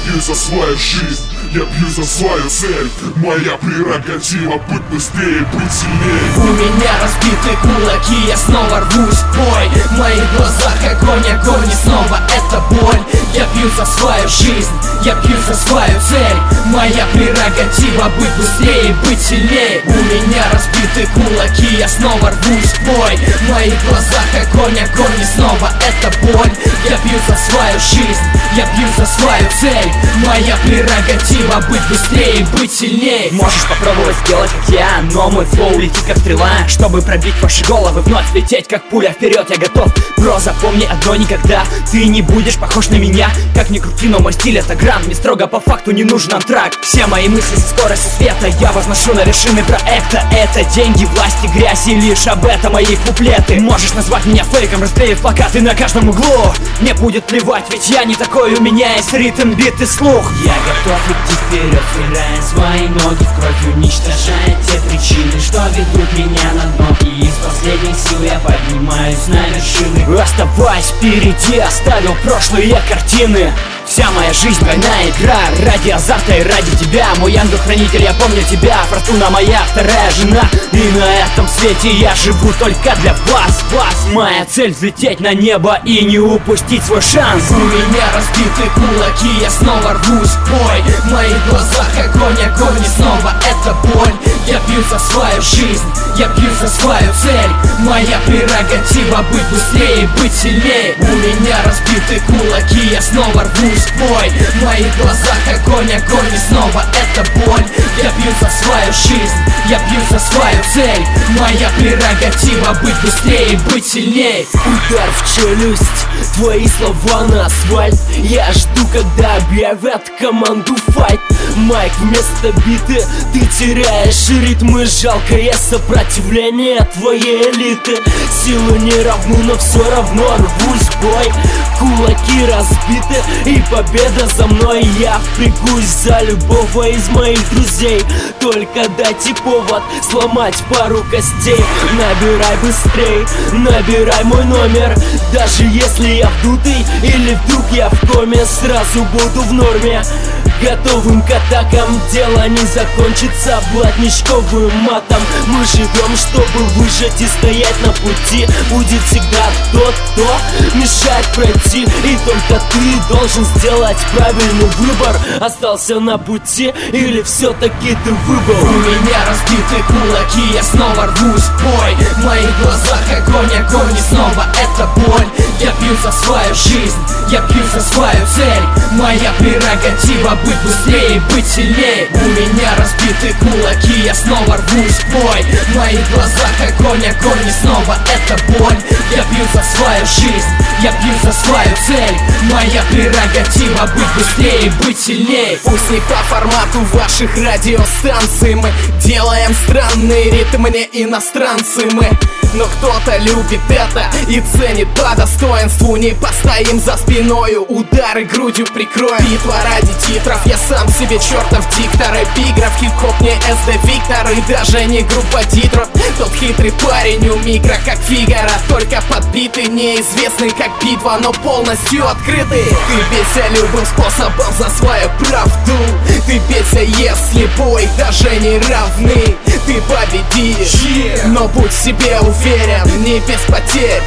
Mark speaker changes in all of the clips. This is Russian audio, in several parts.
Speaker 1: пью за свою жизнь, я пью за свою цель. Моя прерогатива быть быстрее, быть сильнее.
Speaker 2: У меня разбиты кулаки, я снова рвусь в бой. В моих глазах огонь, огонь, и снова это боль. Я пью за свою жизнь, я пью за свою цель. Моя прерогатива быть быстрее, быть сильнее. У меня разбиты кулаки, я снова рвусь в бой. В моих глазах огонь, огонь, и снова это боль. Я пью за свою жизнь, я пью за свою цель. Моя прерогатива быть быстрее, быть сильнее.
Speaker 3: Можешь попробовать сделать как я, но мой флоу летит как стрела. Чтобы пробить ваши головы, вновь лететь как пуля вперед, я готов. Бро, запомни одно никогда, ты не будешь похож на меня. Как ни крути, но мой стиль это гранд. Мне строго по факту не нужен антракт. Все мои мысли со скоростью света я возношу на вершины проекта. Это деньги, власть и грязь, и лишь об этом мои куплеты. Можешь назвать меня фейком, расклеив плакаты на каждом углу. Мне будет плевать, ведь я не такой, у меня есть ритм, бит и слух.
Speaker 2: Я готов идти вперед, стирая свои ноги в кровь, уничтожая те причины, что ведут меня на дно. И из последних сил я поднимаюсь на вершины.
Speaker 3: Оставаясь впереди, оставил прошлые картины. Вся моя жизнь двойная игра, ради азарта и ради тебя. Мой ангел-хранитель, я помню тебя. Фортуна моя вторая жена. И на этом свете я живу только для вас. Моя цель взлететь на небо и не упустить свой шанс.
Speaker 2: У меня разбиты кулаки, я снова рвусь в бой. В моих глазах огонь, огонь, и снова это боль. Я пью за свою жизнь, я пью за свою цель. Моя прерогатива быть быстрее, быть сильнее. У меня разбиты кулаки, я снова рвусь в бой. В моих глазах огонь, огонь, и снова это боль. Я пью за свою жизнь, я пью за свою цель. Моя прерогатива быть быстрее, быть сильнее.
Speaker 3: Удар в челюсть, твои слова на асфальт. Я жду, когда объявят команду файт. Майк вместо биты, ты теряешь ритмы. Жалкое сопротивление твоей элиты. Силы не равны, но все равно рвусь в бой. Кулаки разбиты и победа за мной. Я впрягусь за любого из моих друзей. Только дайте повод сломать пару костей. Набирай быстрей, набирай мой номер. Даже если я вдутый или вдруг я в коме, сразу буду в норме. Готовым к атакам, дело не закончится блатничковым матом. Мы живем, чтобы выжить и стоять на пути. Будет всегда тот, кто мешает пройти. И только ты должен сделать правильный выбор. Остался на пути или все-таки ты выбрал?
Speaker 2: У меня разбиты кулаки, я снова рвусь в бой. В моих глазах огонь, огонь, и снова это боль. Я пью за свою жизнь, я пью за свою цель. Моя прерогатива быть быстрее, быть сильнее. У меня разбиты кулаки, я снова рвусь в бой. В моих глазах огонь, огонь, и снова это боль. Я пью за свою жизнь, я пью за свою цель. Моя прерогатива быть быстрее, быть сильнее.
Speaker 4: Пусть не по формату ваших радиостанций мы делаем странные ритмы, не иностранцы мы. Но кто-то любит это и ценит по достоинству. Не постоим за спиною, удары грудью прикроем. Битва ради титров, я сам себе чертов диктор. Эпиграф, хип-хоп не СД Виктор и даже не группа Дитров. Тот хитрый парень у микро, как Фигаро, только подбитый, неизвестный как битва, но полностью открытый. Ты бейся любым способом за свою правду. Ты бейся, если бой даже не равны. Ты победишь, но будь в себе уверен, не без потерь.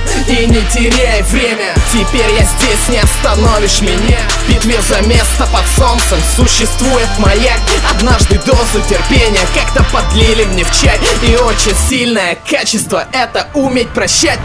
Speaker 4: И не теряй время, теперь я здесь, не остановишь меня. В битве за место под солнцем существует маяк. Однажды дозу терпения как-то подлили мне в чай. И очень сильное качество — это уметь прощать.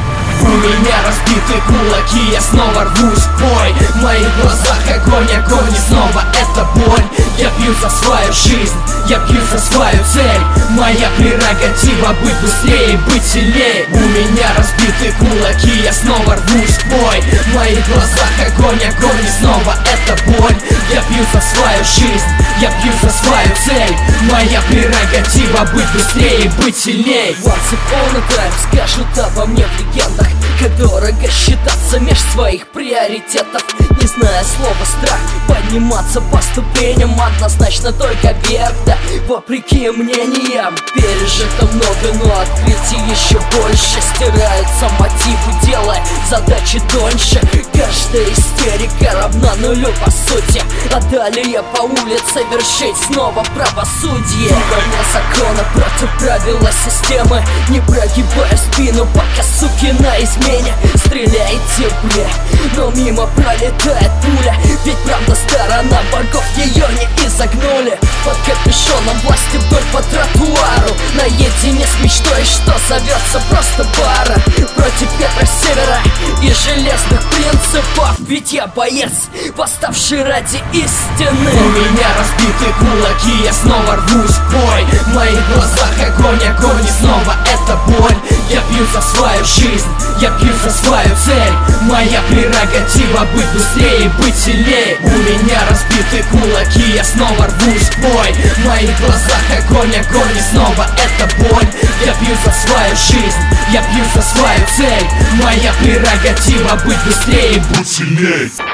Speaker 2: У меня разбиты кулаки, я снова рвусь в бой. В моих глазах огонь, огонь, и снова это боль. Я пью за свою жизнь, я пью за свою цель. Моя прерогатива быть быстрее, быть сильнее. У меня разбиты кулаки, я снова рвусь в бой. В моих глазах огонь, огонь, и снова это боль. Я пью за свою жизнь, я пью за свою цель. Моя прерогатива быть быстрее, быть сильнее.
Speaker 3: Once upon a time скажут обо мне в легендах, как дорого считаться затеряться меж своих приоритетов. Не зная слова страх, подниматься по ступеням однозначно только вверх, да, вопреки мнениям. Пережито много, но открытий еще больше. Стираются мотивы, делая задачи тоньше. Каждая истерика равна нулю по сути, а далее по улице вершить снова правосудие. Вне закона против правила системы, не прогибая спину, пока суки на измене. Стреляйте, бля, но мимо пролетает пуля, ведь правда сторона богов ее не изогнули. Под капюшоном власти вдоль по тротуару, наедине с мечтой, что зовется просто пара. Против ветра севера и железных принципов, ведь я боец, восставший ради истины.
Speaker 2: У меня разбиты кулаки, я снова рвусь в бой. В моих глазах огонь, огонь, и снова это боль. Я пью за свою жизнь, я пью за свою цель. Моя прерогатива быть быстрее, быть сильнее. У меня разбиты кулаки, я снова рвусь в бой. В моих глазах огонь, огонь, и снова это боль. Я пью за свою жизнь, я пью за свою цель. Моя прерогатива быть быстрее,
Speaker 1: быть сильнее.